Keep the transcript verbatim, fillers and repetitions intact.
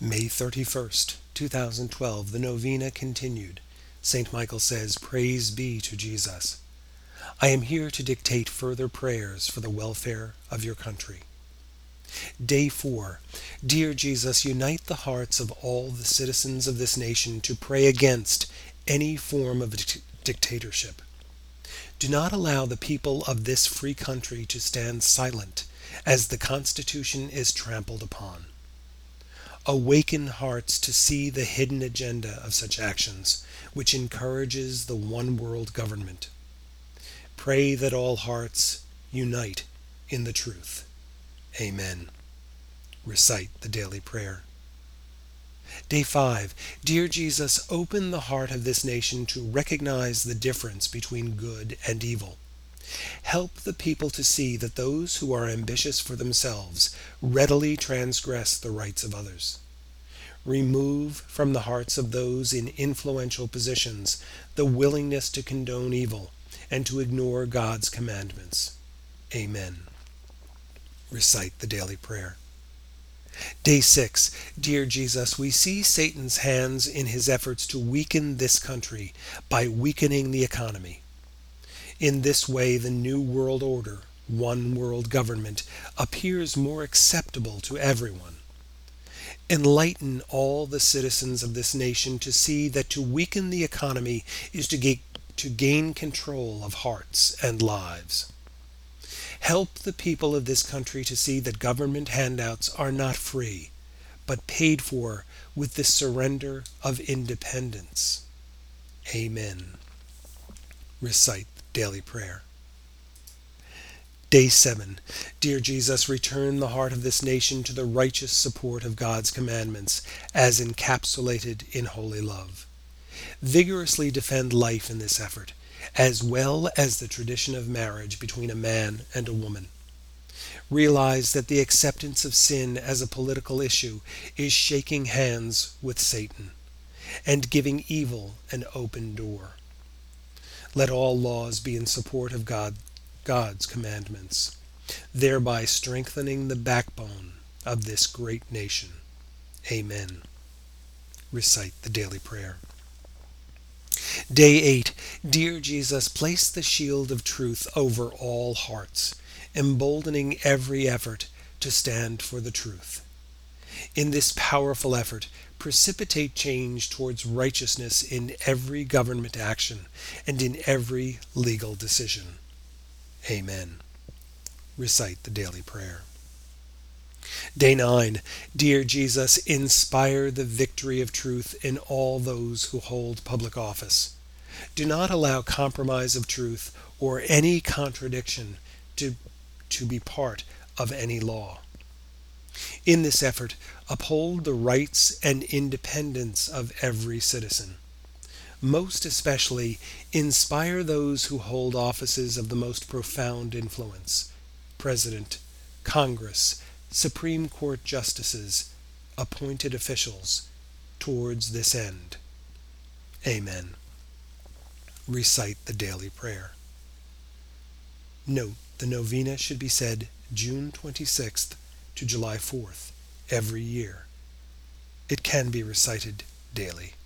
May thirty-first, two thousand twelve, the novena continued. Saint Michael says, "Praise be to Jesus." I am here to dictate further prayers for the welfare of your country. Day four. Dear Jesus, unite the hearts of all the citizens of this nation to pray against any form of dic- dictatorship. Do not allow the people of this free country to stand silent as the Constitution is trampled upon. Awaken hearts to see the hidden agenda of such actions, which encourages the one world government. Pray that all hearts unite in the truth. Amen. Recite the daily prayer. Day five. Dear Jesus, open the heart of this nation to recognize the difference between good and evil. Help the people to see that those who are ambitious for themselves readily transgress the rights of others. Remove from the hearts of those in influential positions the willingness to condone evil and to ignore God's commandments. Amen. Recite the daily prayer. Day six. Dear Jesus, we see Satan's hands in his efforts to weaken this country by weakening the economy. In this way, the new world order, one world government, appears more acceptable to everyone. Enlighten all the citizens of this nation to see that to weaken the economy is to gain, to gain control of hearts and lives. Help the people of this country to see that government handouts are not free, but paid for with the surrender of independence. Amen. Recite the daily prayer. Day seven. Dear Jesus, return the heart of this nation to the righteous support of God's commandments as encapsulated in holy love. Vigorously defend life in this effort, as well as the tradition of marriage between a man and a woman. Realize that the acceptance of sin as a political issue is shaking hands with Satan and giving evil an open door. Let all laws be in support of God, God's commandments, thereby strengthening the backbone of this great nation. Amen. Recite the daily prayer. Day eight. Dear Jesus, place the shield of truth over all hearts, emboldening every effort to stand for the truth. In this powerful effort, precipitate change towards righteousness in every government action and in every legal decision. Amen. Recite the daily prayer. Day nine. Dear Jesus, inspire the victory of truth in all those who hold public office. Do not allow compromise of truth or any contradiction to, to be part of any law. In this effort, uphold the rights and independence of every citizen. Most especially, inspire those who hold offices of the most profound influence: President, Congress, Supreme Court justices, appointed officials, towards this end. Amen. Recite the daily prayer. Note, the novena should be said June twenty-sixth to July fourth every year. It can be recited daily.